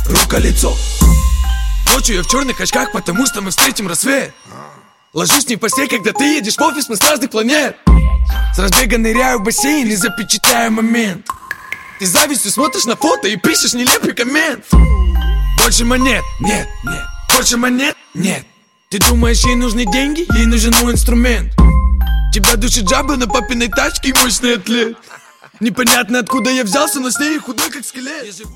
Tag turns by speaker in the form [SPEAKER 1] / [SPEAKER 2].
[SPEAKER 1] рука-лицо. Ночью я в черных очках, потому что мы встретим рассвет. Ложусь не в постель, когда ты едешь в офис, мы с разных планет. С разбега ныряю в бассейн и запечатляю момент. Ты завистью смотришь на фото и пишешь нелепый коммент. Больше монет, нет, нет. Больше монет, нет. Ты думаешь, ей нужны деньги, ей нужен мой инструмент. Тебя душит джаба на папиной тачке и мощный атлет. Непонятно откуда я взялся, но с ней худой как скелет.